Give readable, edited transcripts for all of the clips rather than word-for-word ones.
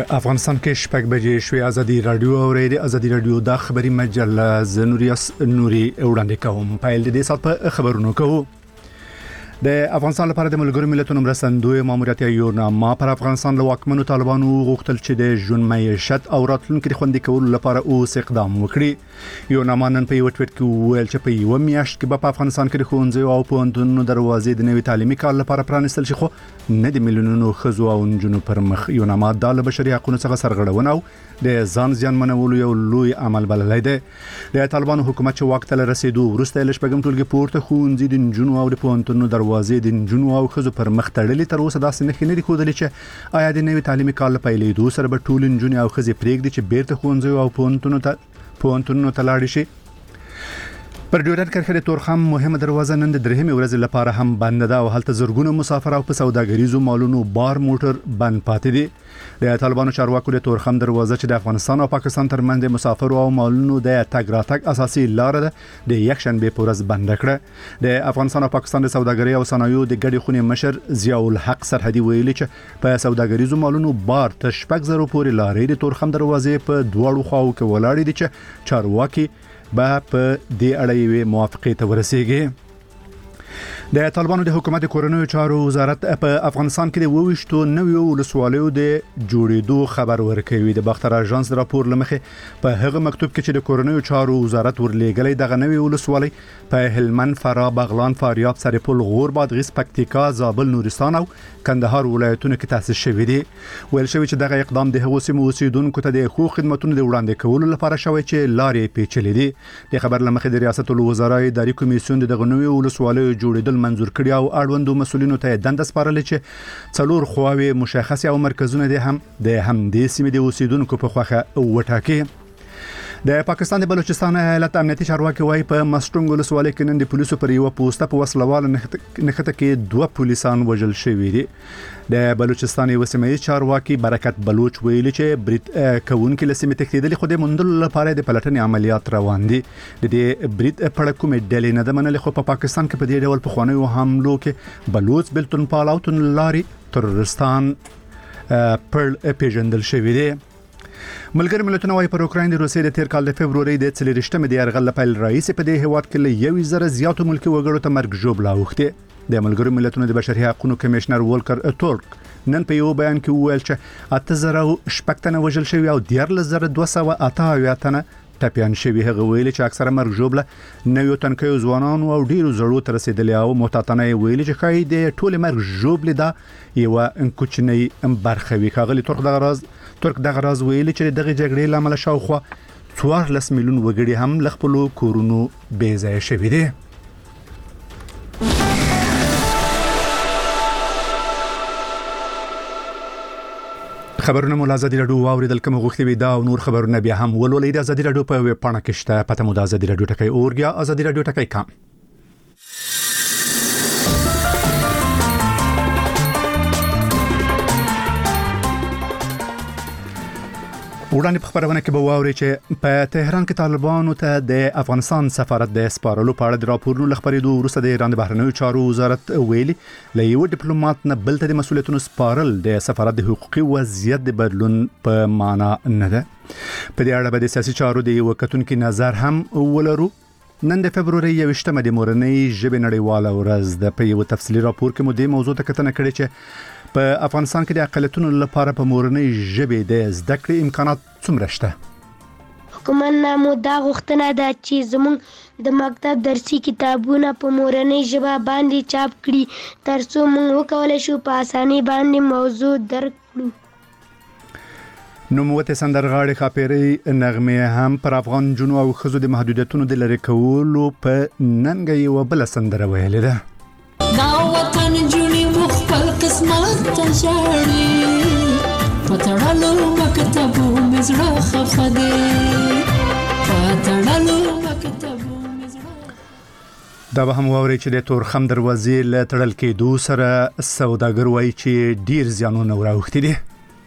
افغانستان کې شپږ بجې شوې. ازادي رادیو او ازادي رادیو د خبري مجله زنوریاس نوري وړاندې کوم. پایل دې سات په خبرونو کوو. د افغانستان لپاره د ملګرو ملتونو مرستندوی ماموریت یوناما پر افغانستان له واکمنو طالبانو غوښتل چې د ژوند معیشت او راتلونکو د خوندي کولو لپاره اوس اقدام وکړي. یوناما نن په یو ټویټ کې ویل چې په یو میاشت کې په افغانستان کې د ښوونځیو او پوهنتونونو دروازې د نوي تعلیمي کال لپاره پرانیستل شي، خو نه د میلیونونو ښځو او نجونو پر مخ. یوناما د بشري حقوقو څخه سرغړونه او د ځان زیان منولو یو لوی عمل بللی دی. د طالبانو حکومت چې واک ته رسیدو وروسته له شپږم ټولګي پورته ښوونځي د نجونو او د پوهنتونونو دروازې د نجونو او ښځو پر مخ تړلې. تر اوسه داسې نه ښکاري چې آیا د نوي تعلیمي کال په پیلېدو سره به ټول نجونې او ښځې پرېږدي چې بیرته ښوونځي او پوهنتونونو ته لاړ شي. پر ډیورنډ کرښې د تورخم مهمه دروازه نن د درېمې ورځې لپاره هم بند ده او هلته زرګونه مسافر او په سوداګریزو مالونو بار موټر بند پاتې دي. د طالبانو چارواکو د تورخم دروازه چې د افغانستان او پاکستان ترمنځ د مسافر او مالونو د تګ راتګ اساسي لار ده د یک شنبه په ورځ بند کړه. د افغانستان او پاکستان د سوداګرۍ او صنایعو د ګډې خونې مشر ضیاء الحق سرحدي ویلي چې په سوداګریزو مالونو بار تر 6,000 پورې لارې د تورخم دروازې په دواړو خواو کې ولاړې دي چې چارواکي به په دې اړه یې موافقه ته ورسیږي. د طالبانو د حکومت کورنیو چارو وزارت په افغانستان کې د 22 نویو ولسوالیو د جوړېدو خبر ورکوي. د باختر اژانس راپور لمخې په هغه مکتوب کې چې د کورنیو چارو وزارت ورلېږلی دغه نوی ولسوالۍ په هلمند، فراه، بغلان، فاریاب، سرپل، غور، بادغیس، پکتیکا، زابل، نورستان او کندهار ولایتونو کې تاسیس شوی دی. ویل شوی چې دغه اقدام د هغو سیمو اوسیدونکو ته د خو خدماتونو د وړاندې کولو لپاره شوی چې لارې پیچلې دي. د خبر لمخې د ریاست الوزرا اداري کمیسیون دغه نوی ولسوالیو جوړېدل منظور کړی او اړوندو مسولینو ته دنده سپارلې چې څلور خواوې مشخص او مرکزونه دي هم د همدې سیمې د اوسیدونکو په خوخه وټاکي. د پاکستان د بلوچستان ایالت امنیتي چارواکي وايي په مستونګ ولسوالۍ کې نن د پولیسو پر یو پوسټه په وسلوال نښته کې 2 پولیسان وژل شوي دي. د بلوچستان یو سیمه چارواکي برکت بلوچ ویلي چې بریټ کوونکې لسمه تکتیدل خو د مندل لپاره د پلټنې عملیات روان دي. د دې بریټ پړه کومې ډلې نه د منل خو په پاکستان کې په دې ډول په خوانیو حملو کې بلوچ بلتون پال او تن لاري ترورستان پر پیژندل شوی دی. ملګری ملتونه وايي پر اوکراین د روسیې د تیر کال د فبروري د 24مې د یرغل لپاره رئیس په دې هیواد کې له 1,000 زیاتو ملکی وګړو ته مرګ ژوبله اوخته. د ملګری ملتونو د بشري حقوقو کمشنر ولکر ټورک نن په یو بیان کې وویل چې 8,000 تنه وژل شوی او 14,288 تنه ټپيان شوی. هغه ویل چې اکثره مرګ ژوبله نویو تنکیو ځوانانو او ډیرو زړو تر رسیدلی او محتاطانه ویل چې خای د ټول مرګ ژوبله دا یو کوچنی برخه وی. کاغلی ترک دغه راز ویل چې دغه جګړې لامل شاوخوا 14 میلیون وګړي هم لخپلو کورونو بې ځای شوي دي. خبرونه مو ازادي رادیو واوریدل کوم غوښتي وي دا او نور خبرونه بیا هم ولولئ د ازادي رادیو په ویب پاڼه کې شته. پته مو د ازادي رادیو ټکی اورګیا ازادي رادیو ټکی کام. وړاندې په خبرونه کې به واوري چې په تهران کې طالبانو ته د افغانستان سفارت د سپارلو په اړه د راپورونو لخبرېدو وروسته د ایران د بهرنیو چارو وزارت ویلي له یو ډیپلوماټ نه بل ته د مسولیتونو سپارل د سفارت د حقوقي وضعیت د بدلون په معنا نه ده. په دې اړه به د سیاسي چارو د یو کتونکو نظر هم ولرو. نن د فبروري 28مه د مورنۍ ژبې نړیواله ورځ ده. په یو تفصیلي راپور کې مو د موضوع ته کتنه کړې چې په افغانستان کې د اقلیتونو لپاره په مورنۍ ژبې د زده کړې امکانات څومره شته. حکومت نامو دا غوښتنه ده چې زموږ د مکتب درسي کتابونه په مورنۍ ژبه باندې چاپ کړي ترڅو موږ وکولای شو په اسانۍ باندې موضوع درک کړو. نوموته سندرغاړي خاپيري نغمه هم پر افغان جنو او خزو د محدودیتونو د لری کولو په ننګي او بل سندره ویل ده. دا وطن جونی مخفل قسمت تشاړي پتړلو مکتبو مزړه خفدي پتړلو مکتبو مزړه. دا به هم ووري چې د تورخم دروازې له تړل کېدو سره سوداګر وایي چې ډیر زیانونه وراوښتي دي.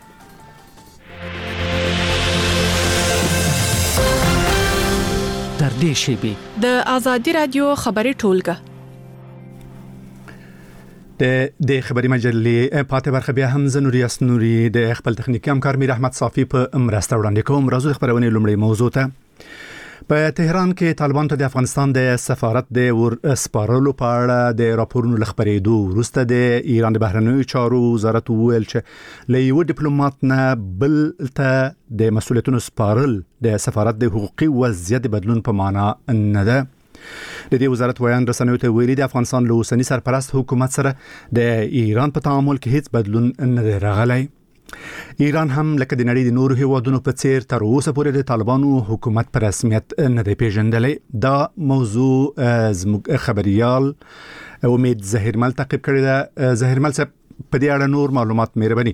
تر دې شی د ازادي رادیو خبري ټولګه د خبري مجلې پاتې برخه بیا هم زنوري اسنوري د خپل تخنیکی همکار میر احمد صافی په مرسته وړاندې کوم. راځو خبرونه لومړی موضوع ته. په تهران کې طالبان ته د افغانستان د سفارت د ور سپارلو په اړه د راپورونو لخبرېدو وروسته د ایران د بهرنیو چارو وزارت ویل چې له یو ډیپلوماټ نه بل ته د مسؤلیتونو سپارل د سفارت د حقوقي وضعیت بدلون په معنا نه ده. د دې وزارت ویان رسنیو ته ویلي د افغانستان له اوسنی سرپرست حکومت سره د ایران په تعامل کې هیڅ بدلون نه دی راغلی. ایران هم لکه د نړۍ د نورو هیوادونو په څیر تر اوسه پورې د طالبانو حکومت په رسمیت نه دی پیژندلی. دا موضوع زموږ خبريال امید ظهیرمل تعقیب کړی ده. ظهیرمل صاحب په دې اړه نور معلومات مهرباني.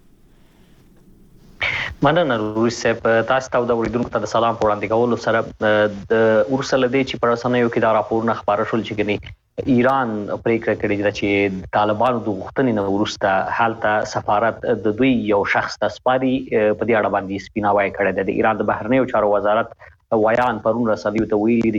مننه روي صاحب، تاسو ته د اوریدونکو ته سلام وړاندې کول سره د ورسله دي چې پر اسانه یو کې دا راپورونه خبره شول چې کني ایران پریکړه کړې ده چې طالبانو د غوښتنې نه ورسته حالت سفارت د دوی یو شخص ته سپاري په دې اړه باندې سپیناوی کړی ده. د ایران د بهرنیو چارو وزارت ویان پرون رسنیو ته ویلي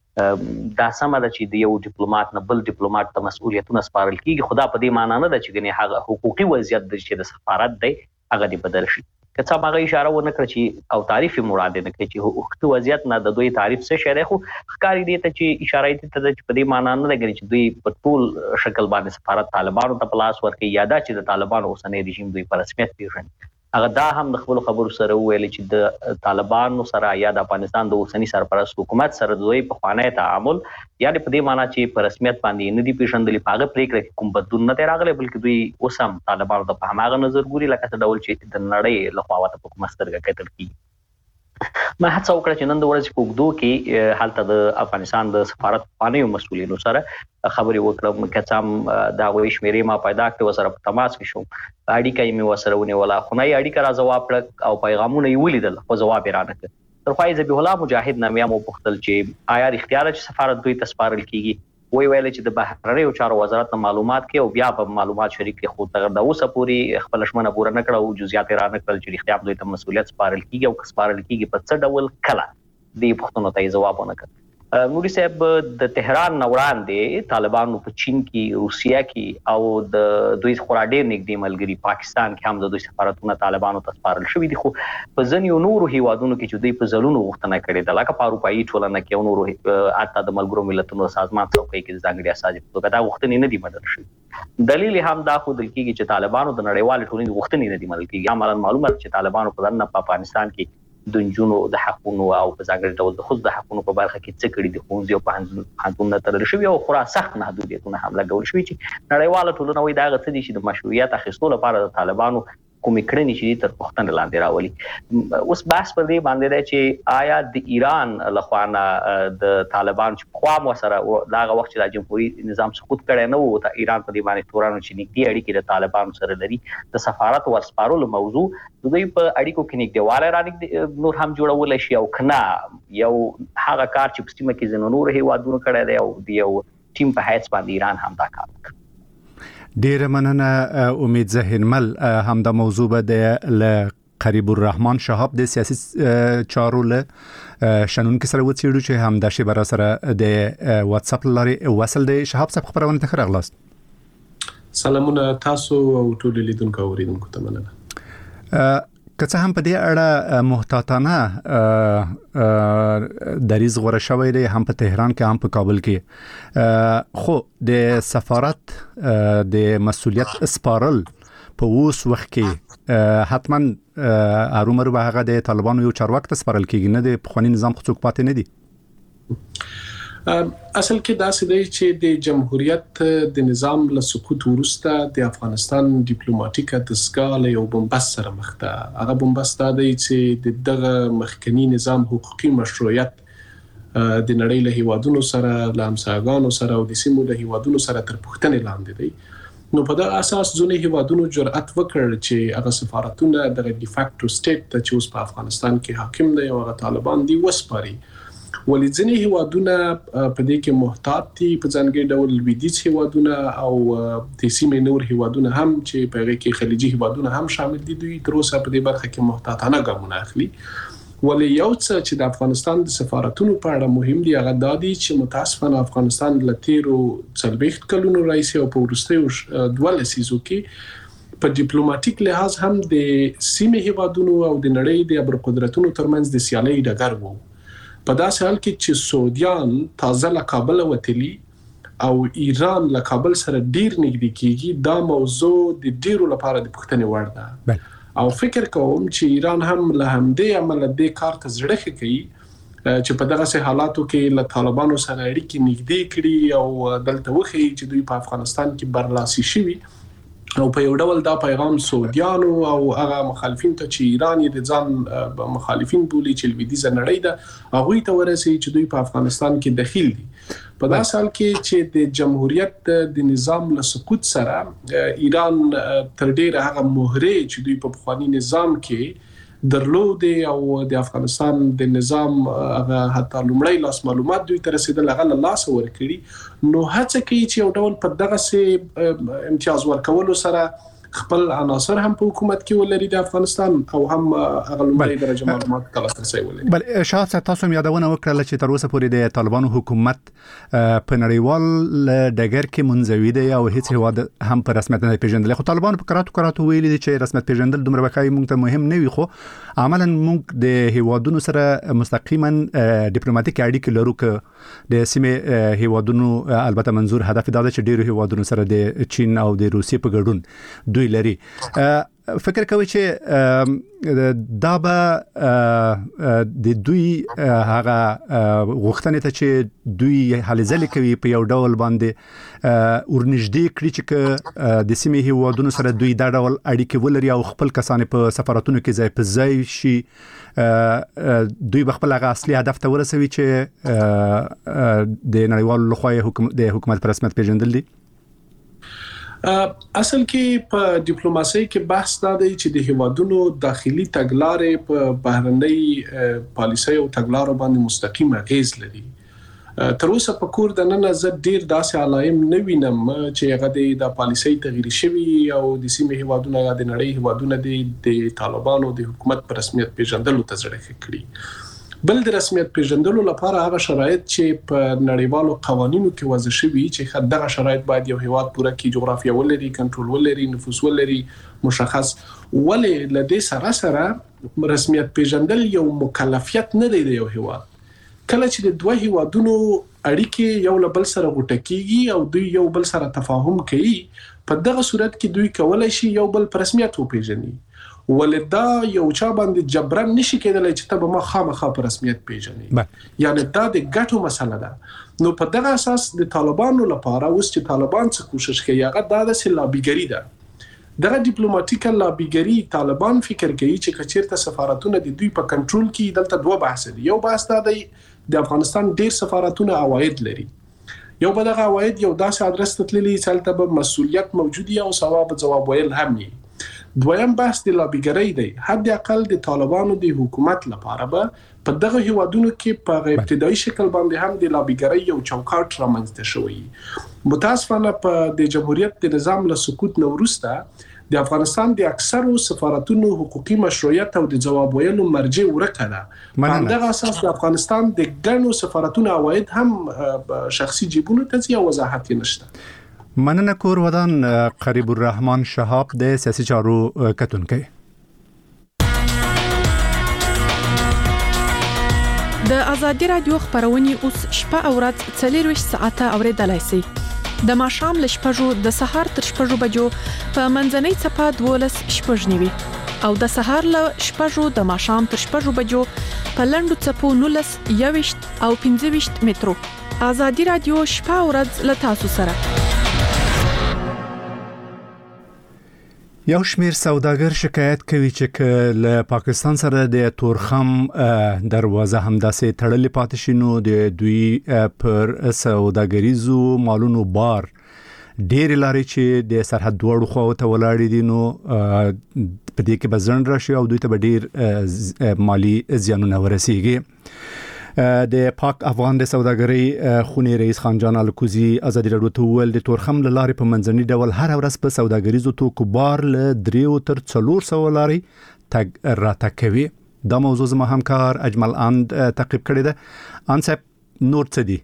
چې دا سمه ده چې د یو ډیپلوماټ نه بل ډیپلوماټ ته مسؤلیتونه سپارل کیږي، خدا په دې معنی نه ده چې کني هغه حقوقي وضعیت د سفارت دی هغه دی بدل شي. که څه هغه اشاره ونه کړ چې او تعریف مراد نه کوي چې حقوقي وضعیت نه د دوی تعریف څه شری خو ښکاری دی ته چې اشاره دي ته چې په دې معنی نه لګي چې دوی په ټول شکل باندې سفارت طالبانو ته پلاس ورکړي یا دا چې د طالبانو اوسنۍ رژیم دوی په رسمیت پیژني. هغه دا هم د خپل خبرو سره ویل چې د طالبانو سره یا د افغانستان د اوسنی سرپرست حکومت سره دوی په خوانه تعامل یعنی په دې معنی چې په رسمیت باندې نه دی پیژندل پاغه پریکړه کوم بدلون نه راغلی بلکې دوی اوس هم طالبانو ته په هغه نظر ګوري لکه څه ډول چې د نړۍ له خوا ته په کومه سترګه کتل کیږي. ما هڅه وکړه چې نن د ورځې په اوږدو کې حالت د افغانستان د سفارت پانیو مسؤلینو سره خبرې وکړم که څه هم دا وایي شمیرې ما پیدا کړې وسره په تماس کې شوم، اړیکه یې مې وسره ونیوله خو نه یې اړیکه را ځواب کړه او پیغامونه یې ولیدل خو ځواب یې رانه کړ. تر خو یې ذبیح الله مجاهد نه مې وپوښتل چې آیا اختیار چې سفارت دوی ته سپارل کیږي؟ وی ویل چې د بهرنیو چارو وزارت معلومات کې او بیا په معلومات شریک کې خو تر دا اوسه پورې خپل شمنه پوره نه کړه او جزئیات را نه کړل چې اختیار دوی ته مسؤلیت سپارل کیږي او سپارل کیږي په څه ډول کله دې پوښتنو ته جواب ونه کړ. نوري صاحب د تهران نه وړاندې طالبانو په چین کې روسیا کې او د دوی خورا ډېر نږدې ملګری پاکستان کې هم د دوی سفارتونه طالبانو ته سپارل شوي دي خو په ځینو نورو هیوادونو کې چې دوی په ځلونو غوښتنه کړې ده لکه په اروپایي ټولنه کې او نورو حتی د ملګرو ملتونو سازمان څوکۍ کې ځانګړي اساسي توګه دا غوښتنې نه دي منل شوي. دلیل هم دا خو دل کېږي چې طالبانو د نړیوال ټولنې غوښتنې نه دي منل کېږي. عملاً معلومات چې طالبانو په افغانستان کې د نجونو د حقونو او په ځانګړي ډول د ښځو د حقونو په برخه کې څه کړي دي ښوونځي او پوهنتونونه تړل شوي او خورا سخت محدودیتونه هم لګول شوي چې نړیواله ټولنه وایي دا هغه څه دي چې د مشروعیت اخیستو لپاره د طالبانو کومې کړنې چې تر پوښتنې لاندې راولي. اوس بحث پر دې باندې دی چې آیا د ایران لخوا نه د طالبان چې خوا مو سره دغه وخت چې د جمهوریت نظام سقوط کړی نه و ته ایران په دې باندې تورانو چې نږدې اړیکې د طالبانو سره لري د سفارت ورسپارلو موضوع د دوی په اړیکو کې نږدېوالی رانږدې نور هم جوړولی شي او که نه یو هغه کار چې په سیمه کې ځینو نورو هیوادونو کړی دی او د یو ټیم په حیث باندې ایران هم دا کار وکړي. ډیر مننه امید ظهیرمل. هم دا موضوع به د قریب الرحمن شهاب د سیاسي چارو له شنن کې سره وڅېړو چې هم د شبر سره د واتس اپ لارې وصل دی. شهاب صاحب خبرونه ته خراغلاست. سلامونه تاسو او ټول لیدونکو اوریدونکو ته مننه. که څه هم په دې اړه محتاطانه دریځ غوړه شوی دی هم په تهران کې هم په کابل کې خو د سفارت د مسؤلیت سپارل په اوس وخت کې حتما ارومرو به هغه د طالبانو یو چارواکي ته سپارل کېږي نه د پخوانی نظام څوک پاتې نه دي. اصل کې دا څه دی چې د جمهوریت د نظام له سقوط وروسته د افغانستان ډیپلوماټیکه دستګاه له یو بنبست سره مخ ده. هغه بنبست دا دی چې دغه مخکنی نظام حقوقي مشروعیت د نړۍ له هیوادونو سره له همسایګانو سره او د سیمو له هیوادونو سره تر پوښتنې لاندې دی. نو په دغه اساس ځینې هیوادونو جرأت وکړ چې هغه سفارتونه د ډی فاکټو سټیټ ته چې اوس په افغانستان کې حاکم دی او هغه طالبان دی وسپاري. ولې ځینې هیوادونه په دې کې محتاط دي په ځانګړي ډول لویدیځ هیوادونه او د سیمې نور هیوادونه هم چې په هغې کې خلیجي هیوادونه هم شامل دي دوی تر اوسه په دې برخه کې محتاطانه ګامونه اخلي. ولې یو څه چې د افغانستان د سفارتونو په اړه مهم دی هغه دا دی چې متاسفانه افغانستان له تیرو 40 کلونو راځي او په وروستیو 2 لسیزو کې په ډیپلوماټیک لحاظ هم د سیمې هیوادونو او د نړۍ د ابرقدرتونو ترمنځ د سیالۍ ډګر وو. په داسې حال کې چې سعودیان تازه له کابل وتلي او ایران له کابل سره ډیر نږدې کیږي، دا موضوع د ډیرو لپاره د پوښتنې وړ ده. او فکر کوم چې ایران هم له همدې عمل د کار ته زړه کوي چې په دغه حالاتو کې له طالبانو سره اړیکې نږدې کړي او دلته وخی چې دوی په افغانستان کې برلاسي شوي او په یو ډول دا پیغام سعودیانو او هغه مخالفین ته چې ایران یې د ځان مخالفین بولي چې لویدیځه نړۍ ده هغه ته ورسي چې دوی په افغانستان کې دخیل دي. په داسې حال کې چې د جمهوریت د نظام له سقوط سره ایران تر ډیره هغه مهره چې دوی په پخوانی نظام کې درلودې او د افغانستان د نظام هغه حتی لومړی لاس معلومات دوی ته رسیدل هغه لاس ورکړي، نو هڅه کوي چې یو ډول په دغه سه امتیاز ورکولو سره خپل عناصر هم په حکومت کې ولري د افغانستان او هم هغه لومړی درجه معلومات تلاسرسي ولري. بل شاهد تاسو هم یادونه وکړه چې تر اوسه پورې د طالبانو حکومت په نړیوال ډګر کې منځوي دی او هیڅ هیواد هم په رسمیت نه پیژندل. خو طالبانو په کراتو ویلي دي چې رسمیت پیژندل دومره وکای موږ ته مهم نه وي، خو عملاً موږ د هیوادونو سره مستقیما ډیپلوماټیک اړیکې لرو که د سیمې هیوادونو البته منظور هدف دا چې ډیرو هیوادونو سره د چین او د روسیې په ګډون دوی لري. فکر کوي چې دا به د دوی هغه غوښتنې ته چې دوی هلې ځلې کوي په یو ډول باندې ورنږدې کړي چې د سیمې هیوادونو سره دوی دا ډول اړیکې ولري او خپل کسان په سفارتونو کې ځای په ځای شي، دوی به خپل هغه اصلي هدف ته ورسوي چې د نړیوالو لخوا د حکومت په رسمیت پیژندل دي. اصل کې په ډیپلوماسي کې بحث دا دی چې د هیوادونو داخلي تګلارې په بهرنۍ پالیسۍ او تګلارو باندې مستقیم اغیز لري. تر اوسه په کور د نن زه ډیر داسې علایم نه وینم چې هغه د پالیسۍ تغییر شوی او د سیمې هیوادونو د نړۍ هیوادونو د طالبانو د حکومت په رسمیت پیژندلو ته زړه کړي. بل د رسمیت پیژندلو لپاره هغه شرایط چې په نړیوالو قوانینو کې وضع شوي چې دغه شرایط باید یو هیواد پوره کې جغرافیه ولري، کنټرول ولري، نفوذ ولري مشخص، ولې لدې سره رسمیت پیژندل یو مکلفیت نه دی د یو هیواد. کله چې د دوه هیوادونو اړیکې یو له بل سره غوټه کیږي او دوی یو بل سره تفاهم کوي، په دغه صورت کې دوی کولای شي یو بل په رسمیت وپیژني، ولدا یو چا باندې جبران نشي کېدلای چې ته به ما خامخا په رسمیت پیژنې. یعنی دا د ګټو مسله ده. نو په دغه اساس د طالبانو لپاره اوس چې طالبان څه کوشش کوي هغه دا د لابیګری ده. دغه ډیپلوماټیک لابیګری طالبان فکر کوي چې کچیرته سفارتونه د دوی په کنټرول کې دلته دوه بحث دي. یو بحث دا دی د افغانستان ډیر سفارتونه عواید لري، یو به دغه عواید یو داسې ادرس ته تللي چې هلته به مسؤلیت موجود وي او ثواب جواب ویل هم وي. دویم بحث د لابیګری دی. حد اقل د طالبانو د حکومت لپاره به په دغه هیوادونو کې په ابتدایي شکل باندې هم د لابیګری یو چوکاټ رامنځته شوی. متاسفانه په د جمهوریت د نظام له سقوط نه وروسته د افغانستان د اکثرو سفارتونو حقوقي مشروعیت او د جواب ویلو مرجع ورکه ده. په دغه اساس د افغانستان د ګڼو سفارتونو عواید هم شخصي جیبونو ته ځي او وضاحت نشته. مننه کور ودان قریب الرحمن شهاب د سیاسي چارو کتونکي. د ازادي رادیو خبرونه اوس شپه او ورځ 24 ساعته اوریدلای شئ. د ماښام ل شپږو د سهار تر شپږو بجو په منځنۍ صفه 12 شپږنیوي او د سهار ل شپږو د ماښام تر شپږو بجو په لندو صفو 19 21 او 15 مترو. ازادي رادیو شپه او ورځ ل تاسو سره. یو شمیر سوداګر شکایت کوي چې له پاکستان سره د تورخم دروازه همداسې تړلې پاتې شي، نو د دوی پر سوداګریزو مالونو بار ډېر لاري چې د سرحد دوړو خو ته ولاړې دي، نو په دې کې بزن راشي او دوی ته ډېر مالی زیانونه ورسیږي. د پاک افغان د سوداګرۍ خونی رئیس خانجان الکوزی ازادي رادیو ته ویل د تورخم لارې په منځني ډول هر ورځ په سوداګریزو توکو بار ل 3 تر 400 لاري تګ راته کوي. دا موضوع زما همکار اجمل اند تعقیب کړی ده. ان صاحب نور څه دي؟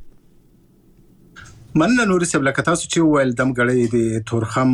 مننه نور صاحب، لکه تاسو چې ویل دمګړې د تورخم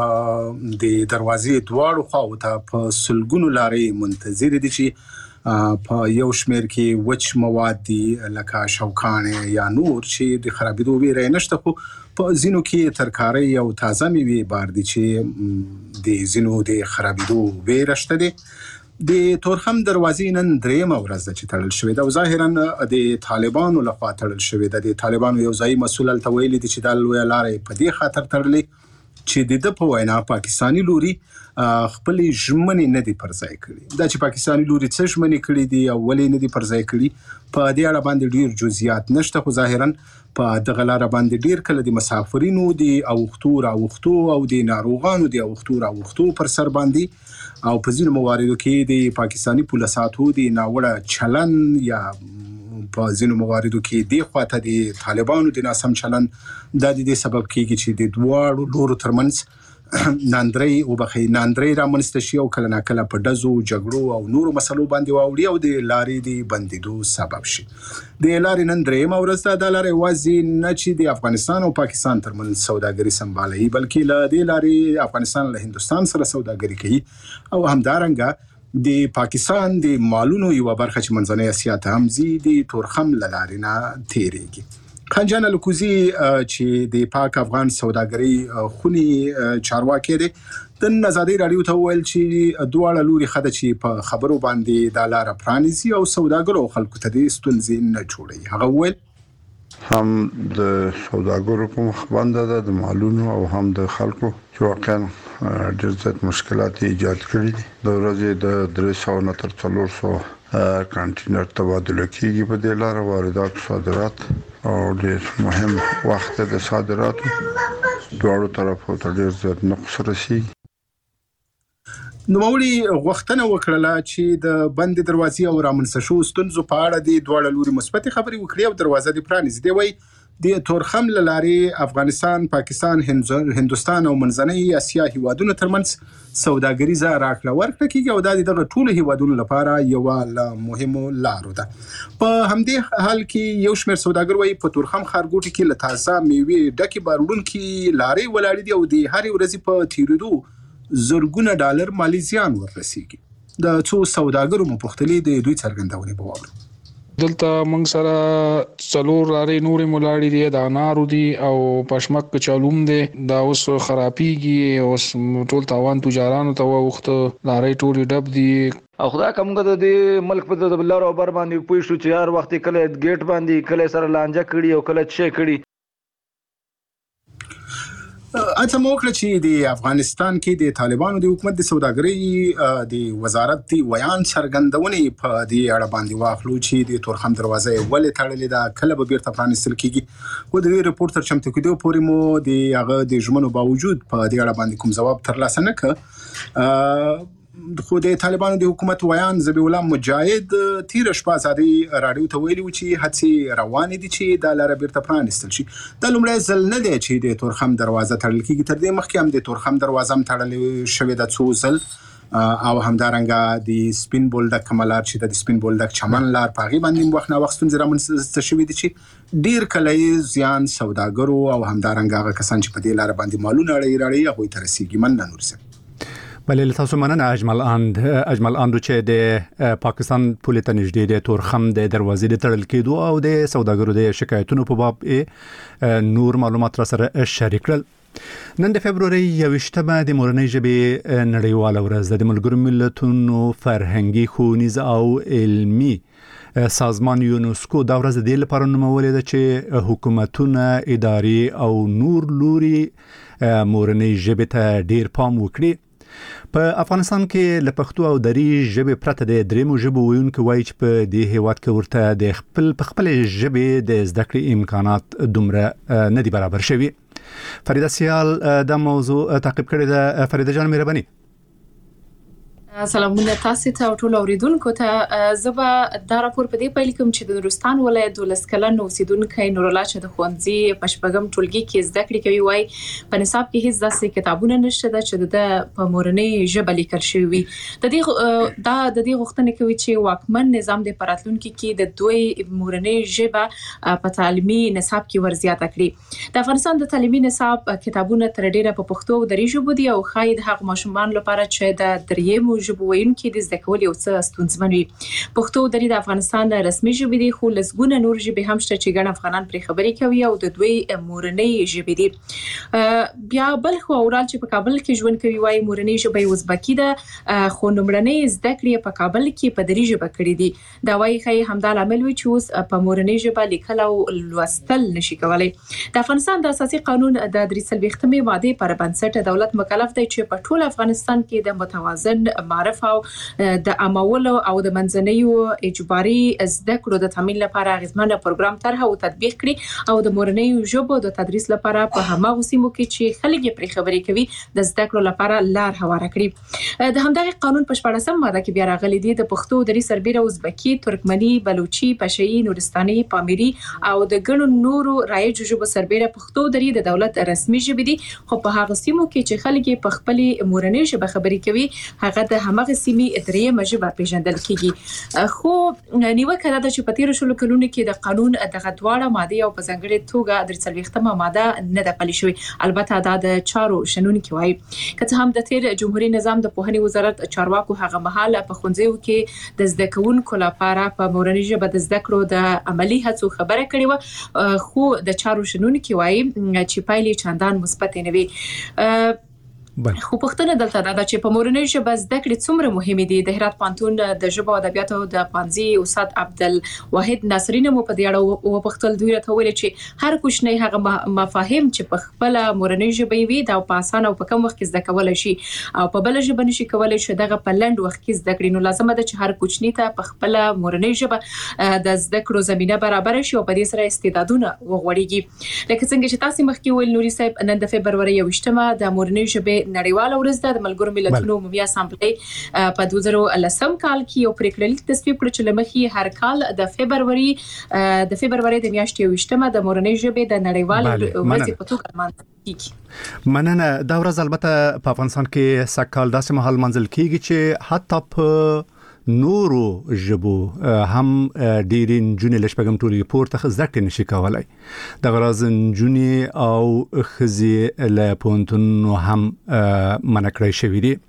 د دروازې دواړو خواو ته په سلګونو لارې منتظر دي چې په یو شمیر کې وچ مواد دي لکه شوکانه یا نور چې د خرابېدو ویره نشته، خو په زینو کې ترکاري او تازه میوه بار دي چې د زینو د خرابېدو ویره شته دي. د تورخم دروازې نن درېمه ورځ ده چې تړل شوې ده او ظاهرا د طالبانو لخوا تړل شوې ده. د طالبانو یو ځای مسؤل ته ویلي دي چې دا لویه لارې په دې خاطر تړلې چې د په وینا پاکستاني لوري خپل ژمنې نه دي پرځای کړي. دا چې پاکستاني لوري څه ژمنې کړي دي او ولې نه دي پرځای کړي په دې اړه باندې ډیر جزئیات نشته، خو ظاهرا په دغه لار باندې ډیر کله د مسافرینو دي اوختو او د ناروغانو دي اوختو پر سر باندې او په ځینو مواردو کې د پاکستاني پولیساتو د ناوړه چلن یا په ځینو مواردو کې د خواته د طالبانو د ناسم چلن د دې سبب کېږي چې د دواړو لورو ترمنځ ناندري رامنځته شي او کله ناکله په ډزو جګړو او نورو مسلو باندې واوړي او د لارې د بندیدو سبب شي. د لارې نن درېمه ورځ ده. د لارې یوازې نه چې د افغانستان او پاکستان ترمنځ سوداګري سمبالوي، بلکې له دې لارې افغانستان له هندستان سره سوداګري کوي او همدارنګه د پاکستان د مالونو یو برخه چې منځنۍ اسیا ته هم ځي د تورخم له لارې نه تیریږي. خنجان الکوزی چې د پاک افغان سوداګري خونی چارواکي دی د آزادۍ رادیو ته ویل چې دواړه لوري خدای چې په خبرو باندې د لار پرانیزي او سوداګرو خلکو ته د ستونزې نه جوړي. هغه ویل هم د سوداګرو په مخ باندې د مالونو او هم د خلکو چې واقعا ډېر زیات مشکلات ایجاد کړي دي. د ورځې د 300 نه تر 400 کانټینر تبادله کیږي په دې لار، واردات صادرات او ډېر مهم وخت د صادراتو دواړو طرفو ته ډېر زیات نقص رسیږي. نوموړي غوښتنه وکړه چې د بند دروازې او رامنځته شو ستونزو په اړه د دواړو لوري مثبت خبرې وکړي او دروازه دې پرانیزي. دی وایي د تورخم له لارې افغانستان، پاکستان، هندستان او منځنۍ اسیا هیوادونو ترمنځ سوداګریزه راکړه ورکړه کیږي او دا دغه ټولو هیوادونو لپاره یو له مهمو لارو ده. په همدې حال کې یو شمېر سوداګر وايي په تورخم ښارګوټي کې له تازه میوې ډکې باروړونکي لارې ولاړې دي او د هرې ورځې په تیریدو زرګونه ډالر مالي زیان ورسیږي. د څو سوداګرو مپوښتلې د دوی څرګندونې به واورو. دلته موږ سره څلور لارې نورې ملاړې دي، د انارو دي او پشمک چالوم دي. دا اوس خرابېږي، اوس ټول تاوان تجارانو ته وخت لارې ټولې ډب دي. او خدای کومګه د ملک په د بلار او بر باندې پوي شو چې هر وخت کله گیټ باندې کله سره لانجه کړي او کله چې کړي. اته موکړه چې د افغانستان کې د طالبانو د حکومت د سوداګرۍ د وزارت دی ویان څرګندونې په دې اړه باندې واخلو چې د تورخم دروازه ولې تړلې ده، کله به بیرته پرانیستل کیږي. خو د دې رپورت تر چمتو کېدو پورې مو د هغه د ژمنو باوجود په دې اړه باندې کوم ځواب ترلاسه نه کړ. خو د طالبانو د حکومت ویان ذبیح الله مجاهد تیر شپه آزادۍ رادیو ته ویلي چې هڅې روانې دي چې د لاره بیرته پرانیستل شي. دا لومړی ځل نه دی چې د تورخم دروازه تړل کیږي. تر دې مخکې هم د تورخم دروازه هم تړلې شوې ده څو ځل او همدارنګه د سپین بولدک کملار چې د سپین بولدک چمن لار په غي باندې وخت نه وخت ستونزې رامنځته شوې دي چې ډیر کله زیان سوداګرو او همدارنګه هغه کسان چې په دې لار باندې مالونه اړي هغه تر رسیدي. مننه نور سه. بله تاسو مننه اجمل اند چې د پاکستان پولیس ته نږدې د تورخم د دروازې د تړل کېدو او د سوداګرو د شکایتونو په باب نور معلومات را سره شریک کړل. نن د فبرवरी 28مه د مورنۍ ژبې نړیواله ورځ د ملګرو ملتونو فرهنګي ښوونیز او علمي سازمان یونسکو دا ورځ د لپاره نومولې ده چې حکومتونه، ادارې او نور لوري مورنۍ ژبې ته ډیر پام وکړي. په افغانستان کې له پښتو او دري ژبې پرته د درېمو ژبو ویونکو وایي چې په دې هیواد کې ورته د خپل ژبې د زده کړې امکانات دومره نه دي برابر شوي. فریده سیال دا موضوع تعقیب کړی ده. فریده جان مهرباني. سلامونه تاسو ته ټول اوریدونکو ته زبا دا راپور په دې پیل کوم چې د نورستان ولایت د لسکلن اوسیدونکو نور الله چې د خوندزي پښپغم ټولګي کې زده کړې کوي وای په نصاب کې هیڅ داسې کتابونه نشته چې د په مورنۍ ژبه لیکل شوی وي د دې غوښتنه کوي چې واکمن نظام د پراتلونکو کې د دوی مورنۍ ژبه په تعلیمي نصاب کې ورزیاته کړي د افغانستان د تعلیمي نصاب کتابونه تر ډیره په پښتو او دري ژبه دي او خاید هغه ماشومان لپاره چې د دریم ژبه ویونکي د زده کول یو څه ستونزمن وي پښتو دري د افغانستان رسمي ژبه دي خو لسګونه نور ژبې هم شته چې ګڼ افغانان پر خبري کوي او د دوی مورنۍ ژبه دي بیا بل خو اورال چې په کابل کې ژوند کوي وای مورنۍ ژبه ازبکی ده خو نمړنۍ زده کړې په کابل کې په دري ژبه کړې دي دا وای خي همدا عامل وي چې اوس په مورنۍ ژبه لیکل او لوستل نشي کولای د افغانستان د اساسي قانون د 3 ماده پر بنسټ دولت مکلف دی چې په ټول افغانستان کې د متوازن معرف او د عملو او د منځنیو اجباري زده کړو د تامین لپاره غزمنه پروګرام طرح او تطبیق کړي او د مورنۍ ژبه د تدریس لپاره په هماغه سیمو کې چې خلک پر خبري کوي د زده کړو لپاره لار هواره کړي د همدغه قانون په 14 ماده کې بیا راغلي دي د پښتو دري سربېره ازبکی ترکمنی بلوچي پشهي نورستاني پامیري او د ګڼو نورو رایج ژبو سربېره پښتو دري د دولت رسمي ژبه دي خو په هغه سیمو کې چې خلک په خپل مورنۍ ژبه خبري کوي هغه د همغه سیمې درېمه ژبه پیژندل کیږي خو نیوکه ده چې په تیر شلو کلونو کې د قانون دغه دواړه ماده او په ځانګړي توګه 3 ماده نه د پلي شوی البته دا د چارو شنونکي وایي که هم د تیر جمهوریت نظام د پوهنې وزارت چارواکو هغه مهال په ښوونځیو کې د زده کوونکو لپاره په مورنۍ ژبه د زده کړو د عملی هڅو خبره کړې و خو د چارو شنونکي وایي چې پایلې چندان مثبت نه وي خو پښتنه دلته دا چې په مورنۍ ژبه زده کړې څومره مهمه دي د هرات پانتون د ژبه او ادبیاتو د پانزي استاد عبدالواحد ناصرین مو په دې اړه او پښتل دوی راته ویل چې هر کوشنۍ هغه مفاهیم چې په خپل مورنۍ ژبه وي دا په اسانه او په کم وخت کې زده کول شي او په بل ژبه نشي کولای شي دغه په لند وخت کې زده کړي نو لازم ده چې هر کوچنی ته په خپل مورنۍ ژبه د زده کړو زمينه برابر شي او په دې سره استعدادونه وغوړيږي لکه څنګه چې تاسو مخکې ویل نوري صاحب نن د فبرवरी 28 د مورنۍ ژبه نړیواله ورځ ده د ملګرو ملتونو عمومي اسامبلې په 2010 کال کې یو پریکړه تصویب کړ چې لمخې هر کال د فبرवरी د میاشتې 28 د مورنۍ ژبې د نړیواله ورځ په توګه لمانځل کیږي مننه دا ورځ البته په افغانستان کې سکهال داسې مهال منځل کیږي چې حتی په نورو ژبو هم ډېرین جونې لشپګم ټولې پورته زده نشي کولای د غراز جونې او خزي له پونتونو هم منکړی شوی دي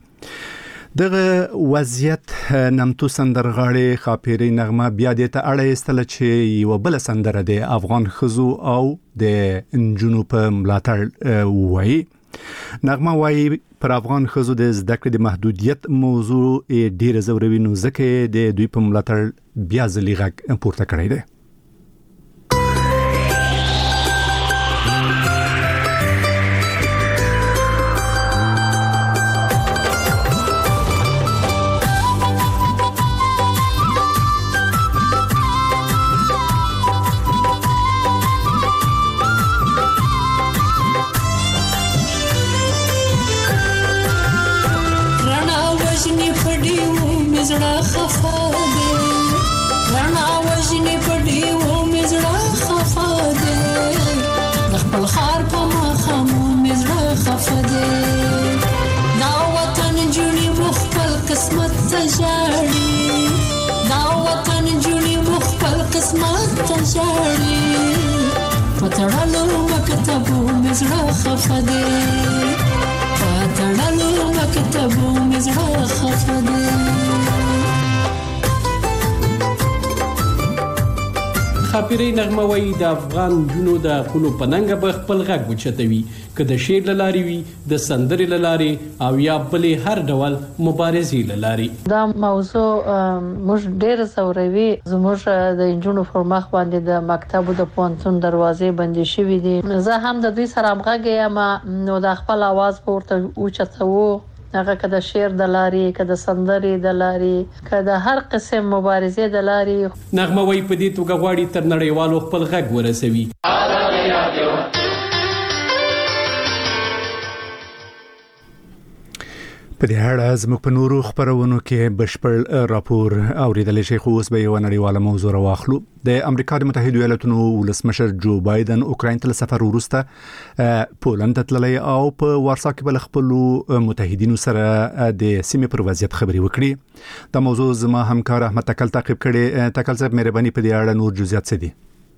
دغه وضعیت نمتو سندرغاړي خاپيري نغمه بیا د ته اړه استل چې یو بل سندره د افغان خزو او د انجونو په ملاتړ وایي نغمه وایي پر افغان خزو د زده کړې د محدودیت موضوع ډیره زوروي نو ځکه د دوی په ملاتړ بیا ځلې غږ پورته کړی دی پتړلو مکتبو مزړه خفده پتړلو مکتبو مزړه خفده خاپيري نغمه وای د افغان جنو د خلو پننګ به خپل غږ وچتوي کله شعر لاري وي د سندري لاري او یا بلې هر ډول مبارزي لاري دا موضوع موږ ډېر زوروي زموږ د انجونو فرمخ باندې د مکتب د پونتون دروازې بندي شوې دي زه هم د دوی سره همغږی یم نو د خپل आवाज پورته اوچتو هغه کده شعر د لاري کده سندري د لاري کده هر قسم مبارزه د لاري نغمه وای په دې توګه غواړي تر نړیوالو خپل غږ ورسوي په دې اړه زموږ په نورو خبرونو کې بشپړ راپور اوریدل شي. خو اوس به یو نړیواله موضوع راواخلو. د امریکا د متحده ایالاتونو ولسمشر جو بایدن اوکراین ته سفر وروسته پولند ته تللی او په وارسا کې بل خپل متحدینو سره د سیمې پر وضعیت خبري وکړي. دا موضوع زما همکار احمد تکل تعقیب کړي. تکل صاحب مهرباني په دې اړه نور جزئیات څه دي؟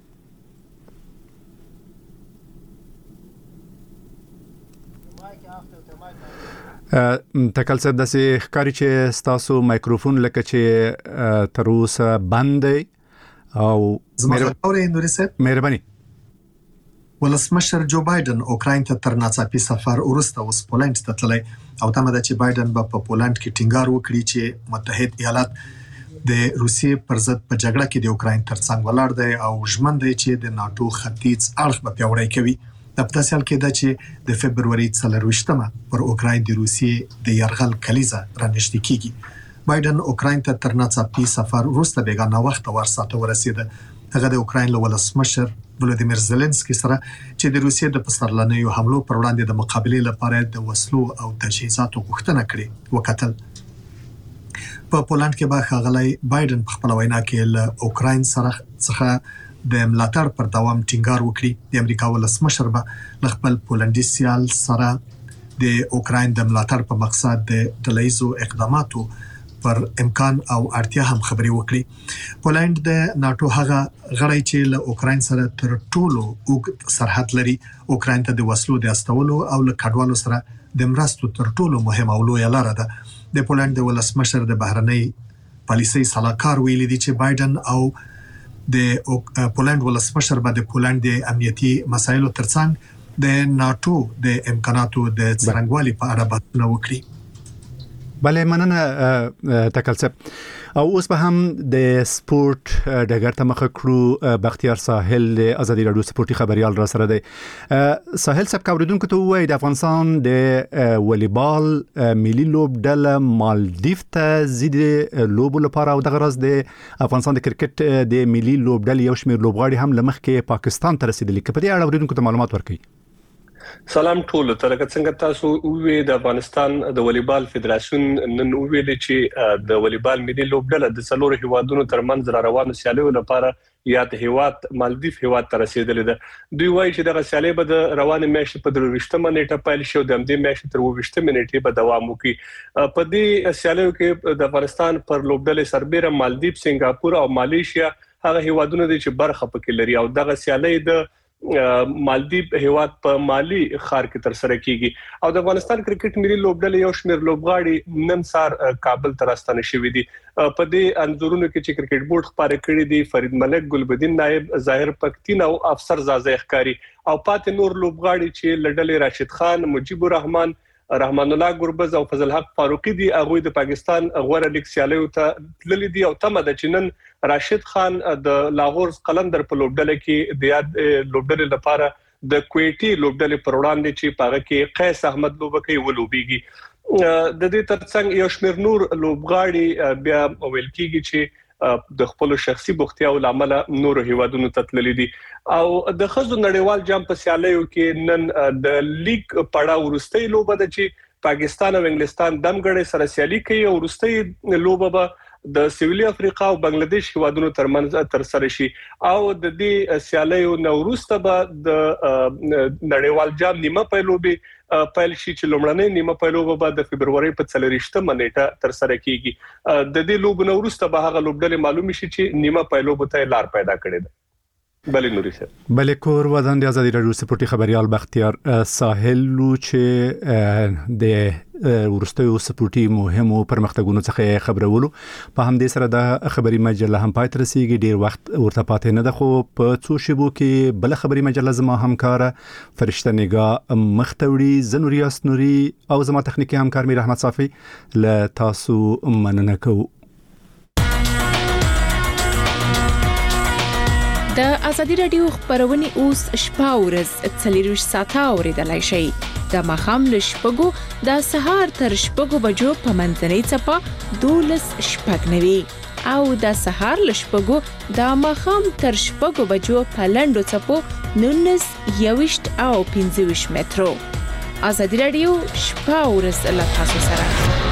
تکل صاحب داسې ښکاري چې ستاسو مایکروفون لکه چې تر اوسه بند دی او مهرباني. ولسمشر جو بایدن اوکراین ته تر ناڅاپي سفر وروسته اوس پولند ته تللی او تمه ده چې بایدن به په پولند کې ټینګار وکړي چې متحد ایالات د روسیې پر ضد په جګړه کې د اوکراین ترڅنګ ولاړ دی او ژمن دی چې د ناتو ختیځ اړخ به پیاوړی کوي. د په داسې حال کې ده چې د فبروري 24 پر اوکراین د روسیې د یرغل کلیزه رانږدې کیږي. بایدن اوکراین ته تر ناڅاپي سفر وروسته بیګانه وخت ورسا ته ورسېده. هغه د اوکراین له ولسمشر ولودیمیر زيلنسکي سره چې د روسیې د پسرلنیو حملو پر وړاندې د مقابلې لپاره د وسلو او تجهیزاتو غوښتنه کړې وکتل. په پولند کې به ښاغلی بایدن په خپل وینا کې له اوکراین سره څخه د ملاتړ پر دوام ټینګار وکړي. د امریکا ولسمشر به خپل پولندي سیال سره د اوکراین د ملاتړ په مقصد د ډله‌ایزو اقداماتو پر امکان او اړتیا هم خبرې وکړي. پولند د ناتو هغه غړی چې له اوکراین سره تر ټولو اوږد سرحد لري. اوکراین ته د وسلو د استولو او له کډوالو سره د مرستو تر ټولو مهمه او لویه لاره ده. د پولند د ولسمشر د بهرنۍ پالیسۍ سلاکار ویلي دی چې بایدن او د پولند ولسمشر به د پولند د امنیتي مسایلو ترڅنګ د ناتو د امکاناتو د څرنګوالي په اړه بحثونه وکړي. بله مننه تکل صاحب. او اوس به هم د سپورت ډګر ته مخه کړو. بختیار ساحل د ازادي رادیو سپورتي خبريال را سره دی. ساحل صاحب کوریدونکو ته وایي د افغانستان د والیبال ملي لوبډله مالدیف ته زید لوبو لپاره او دغه راز د افغانستان د کرکټ د ملي لوبډلې یو شمېر لوبغاړي هم لمخ کې پاکستان ته رسیدلي. په دې اړه اوریدونکو ته معلومات ورکړي. سلام ټول ته. لکه څنګه تاسو وې د افغانستان د والیبال فدراسیون نن ویل چې د والیبال ملي لوبډله د څلورو هیوادونو ترمنځ را روانو سیالیو لپاره یا د هیواد مالدیف هیواد ته رسیدلې ده. دوی وایي چې دغه سیالي به د روانې میاشتې په 23 نیټه پیل شي او د همدې میاشتې تر 22 نیټې به دوام وکړي. په دې سیالیو کې د افغانستان پر لوبډلې سربېره مالدیف، سنگاپور او ماليشیا هغه هیوادونه دي چې برخه پکې لري او دغه سیالي د مالدیپ هیواد په مالی ښار کې تر سره کیږي. او د افغانستان کرکټ ملي لوبډلې یو شمېر لوبغاړي نن سار کابل ته راستنه شوي دي. په دې انځورونو کې چې کرکټ بورډ خبره کړې دي فرید ملک، ګلبدین نائب، ظاهر پختین او افسر زازه ښکاری او پاتې نور لوبغاړي چې لډلې راشد خان، مجيب الرحمن، رحمان الله ګربز او فضل حق فاروقي دي. هغه د پاکستان غوړه لیګ سیالیو ته تللي دي او تمه ده چې نن راشد خان د لاهور قلندر په لوبډله کې د یاد لوبډله لپاره د کویټي لوبډله پر وړاندې چې پاره کې قیس احمد لوبکی ولوبيږي. د دې ترڅنګ یو شمېر نور لوبغاړي بیا ویل کیږي چې د خپل شخصي بوختیاو لامل نور هیوادونو ته تللي دي. او د خزو نړیوال جام په سیالیو کې نن د لیګ پړاو وروستۍ لوبه ده چې پاکستان او انګلستان دمګړې سره سیالي کوي او وروستۍ لوبه به د سویلي افریقا او بنگلاديش هیوادونو ترمنځ تر سره شي او د دې سیالیو نوروسته به د نړیوال جام نیمه پیلوبه پیل شي چې لومړنۍ نیمه پیلوبه به د فبرवरी په 24 نیټه تر سره کیږي. د دې لوب نوروسته به هغه لوبډلې معلوم شي چې نیمه پیلوبه ته لار پیدا کړې ده. بله نوري سر بله کور ودان د ازادي رادیو سپورتي خبريال بختیار ساحل چې د ورستیو سپورتي مهمو پرمختګونو څخه خبرولو په همدې سره د خبري مجله هم پاتې رسیدي. ډیر وخت ورته پاتې نه ده خو په څو شیبو کې بل خبري مجله زما همکار فرشته نگاه مختوړي زنوریاس نوري او زما تخنیکی همکار میر احمد صافي ل تاسو مننه کوم. د ازادي رادیو خبرونه اوس شپه ورځ 24 ساعته اوریدلای شئ. د مخام له شپږو د سهار تر شپږو بجو په منځنۍ چپه 12 شپږ او د سهار له شپږو د مخام تر شپږو بجو په لنډو چپو 19 21 او 25 مترو. ازادي رادیو شپه او ورځ له تاسو سره.